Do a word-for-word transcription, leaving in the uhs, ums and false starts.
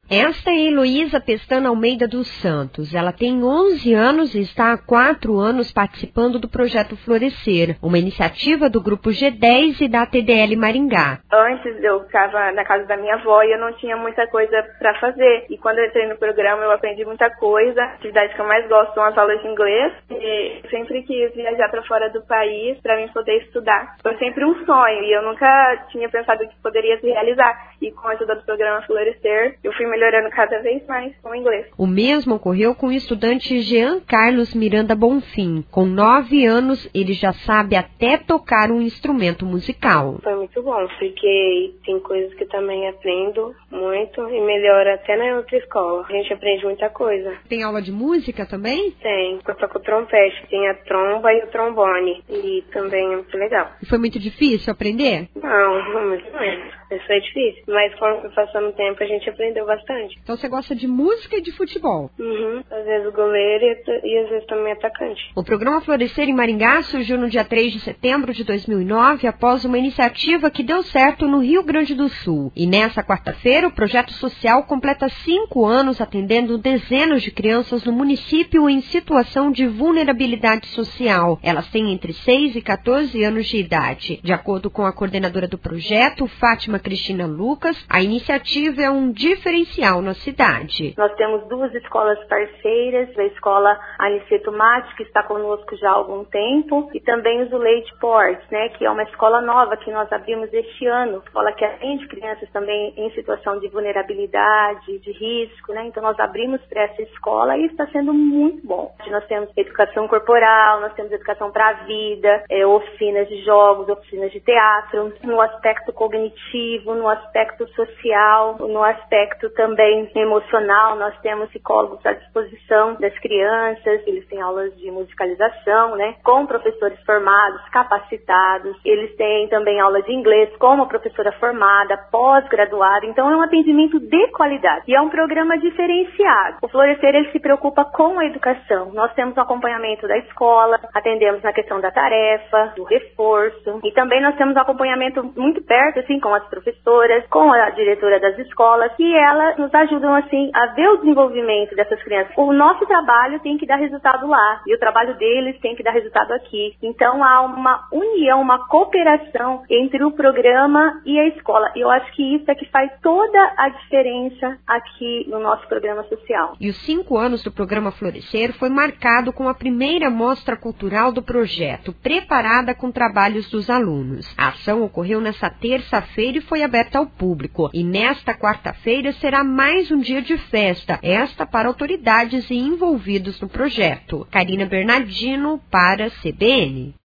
Esta é Heloísa Pestana Almeida dos Santos. Ela tem onze anos e está há quatro anos participando do Projeto Florescer, uma iniciativa do Grupo G dez e da T D L Maringá. Antes eu ficava na casa da minha avó e eu não tinha muita coisa para fazer. E quando eu entrei no programa eu aprendi muita coisa. A atividade que eu mais gosto são as aulas de inglês. E sempre quis viajar para fora do país para mim poder estudar. Foi sempre um sonho e eu nunca tinha pensado que poderia se realizar. E com a ajuda do programa Florescer, eu fui melhorando cada vez mais com o inglês. O mesmo ocorreu com o estudante Jean Carlos Miranda Bonfim. Com nove anos, ele já sabe até tocar um instrumento musical. Foi muito bom, porque tem coisas que eu também aprendo muito e melhora até na outra escola. A gente aprende muita coisa. Tem aula de música também? Tem. Eu toco trompete, tem a tromba e o trombone. E também é muito legal. E foi muito difícil aprender? Não, não muito menos. Isso foi difícil. Mas quando foi passando o tempo, a gente aprendeu bastante. Então você gosta de música e de futebol? Uhum. Às vezes goleiro e, e às vezes também atacante. O programa Florescer em Maringá surgiu no dia três de setembro de dois mil e nove após uma iniciativa que deu certo no Rio Grande do Sul. E nessa quarta-feira, o projeto social completa cinco anos atendendo dezenas de crianças no município em situação de vulnerabilidade social. Elas têm entre seis e quatorze anos de idade. De acordo com a coordenadora do projeto, Fátima Cristina Lucas, a iniciativa é um diferencial na cidade. Nós temos duas escolas parceiras, a escola Aniceto Mate, que está conosco já há algum tempo, e também o Zuleide Portes, né, que é uma escola nova que nós abrimos este ano, escola que atende crianças também em situação de vulnerabilidade, de risco, né, então nós abrimos para essa escola e está sendo muito bom. Nós temos educação corporal, nós temos educação para a vida, é, oficinas de jogos, oficinas de teatro, no aspecto cognitivo, no aspecto social, no aspecto também emocional, nós temos psicólogos à disposição das crianças, eles têm aulas de musicalização, né, com professores formados, capacitados, eles têm também aula de inglês com uma professora formada, pós-graduada, então é um atendimento de qualidade e é um programa diferenciado. O Florescer, ele se preocupa com a educação, nós temos o acompanhamento da escola, atendemos na questão da tarefa, do reforço e também nós temos um acompanhamento muito perto, assim, com as professoras, com a diretora das escolas, e elas nos ajudam, assim, a ver o desenvolvimento dessas crianças. O nosso trabalho tem que dar resultado lá, e o trabalho deles tem que dar resultado aqui. Então, há uma união, uma cooperação entre o programa e a escola. E eu acho que isso é que faz toda a diferença aqui no nosso programa social. E os cinco anos do programa Florescer foi marcado com a primeira mostra cultural do projeto, preparada com trabalhos dos alunos. A ação ocorreu nesta terça-feira e foi aberta ao público. E nesta quarta-feira será mais um dia de festa, esta para autoridades e envolvidos no projeto. Karina Bernardino para a C B N.